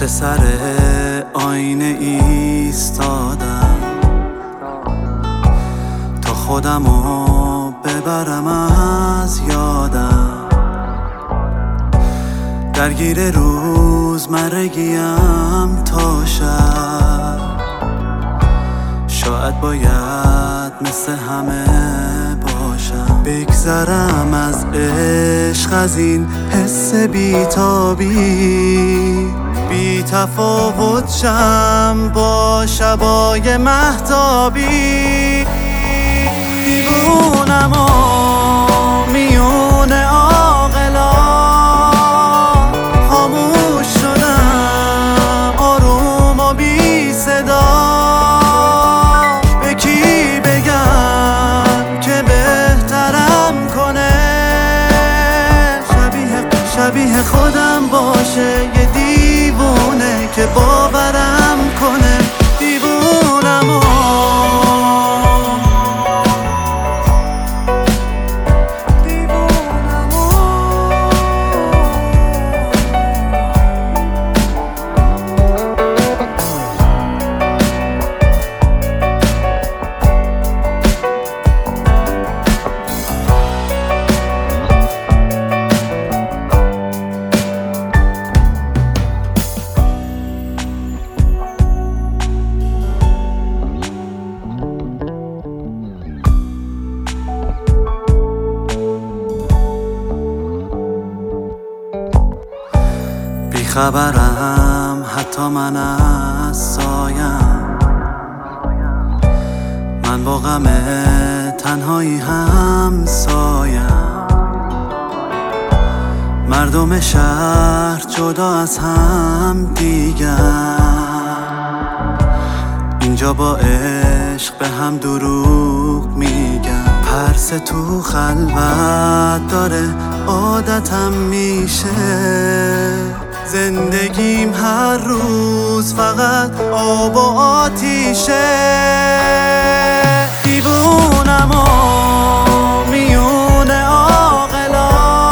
پشت سر آینه ایستادم تا خودمو ببرم از یادم. درگیر روزمرگیم تا شب، شاید باید مثل همه باشم. بگذرم از عشق، از این حس بیتابی، بی تفاوت شم با شبای مهتابی. دیوونم و میون عاقلا، خاموش شدم آروم و بی صدا. به کی بگم که بهترم کنه، شبیه خودم باشه، یه دیوونه که باورم کنه. دیوونم و خبرم حتی من از سایم، من با غم تنهایی هم سایم. مردم شهر جدا از هم دیگر، اینجا با عشق به هم دروغ میگن. پرس تو خلوت داره عادتم میشه، زندگیم هر روز فقط آب و آتیشه. دیوونم و میون عاقلا،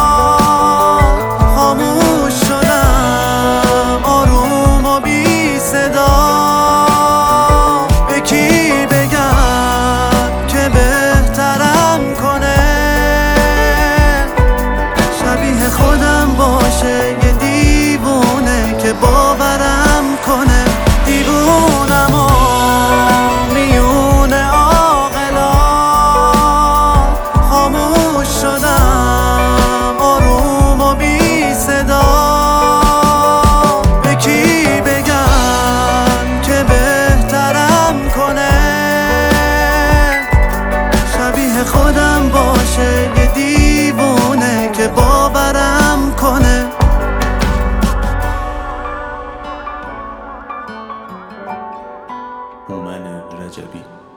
خاموش شدم آروم و بی صدا. به کی بگم که بهترم کنه، شبیه خودم باشه، یه دیوونه که باورم کنه. دیوونم و میون عاقلا، خاموش شدم آروم و بی صدا. به کی بگم که بهترم کنه، شبیه خودم باشه، یه دیوونه که باورم کنه. هومن رجبی